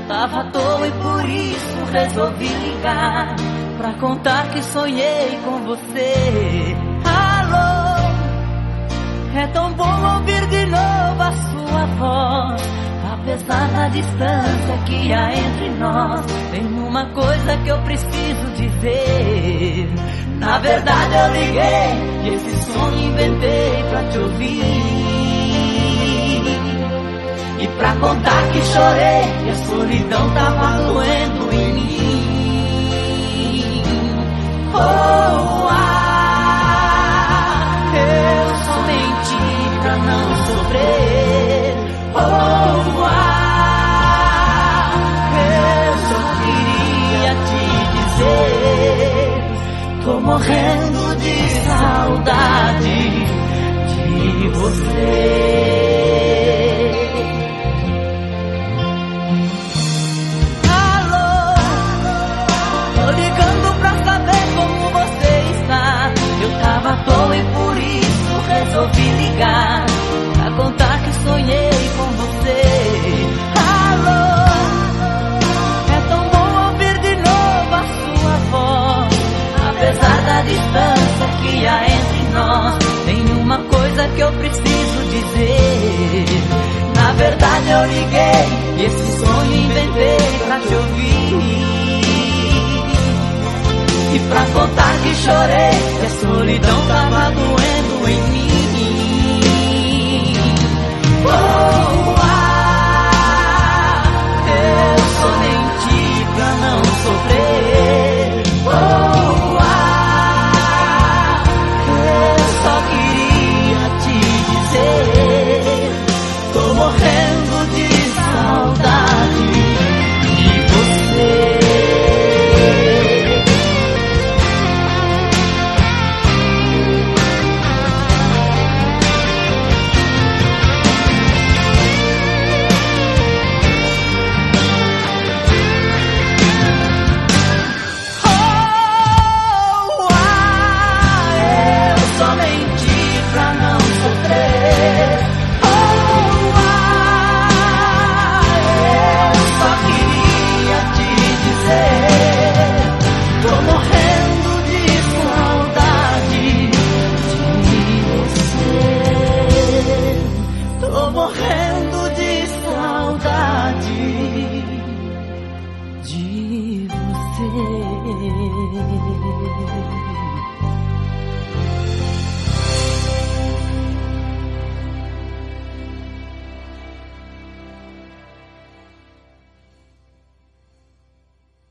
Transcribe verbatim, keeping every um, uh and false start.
Tava à toa e por isso resolvi ligar pra contar que sonhei com você. Alô, é tão bom ouvir de novo a sua voz. Apesar da distância que há entre nós, tem uma coisa que eu preciso dizer. Na verdade eu liguei e esse sonho inventei pra te ouvir. E pra contar que chorei e a solidão tava doendo em mim. Oh, ah, eu só menti pra não sofrer. Oh, ah, eu só queria te dizer, tô morrendo de saudade de você. Tava à toa e por isso resolvi ligar pra contar que sonhei com você. Alô, é tão bom ouvir de novo a sua voz. Apesar da distância que há entre nós, tem uma coisa que eu preciso dizer. Na verdade eu liguei e esse sonho inventei pra te ouvir. E pra contar que chorei, que a solidão tava doendo.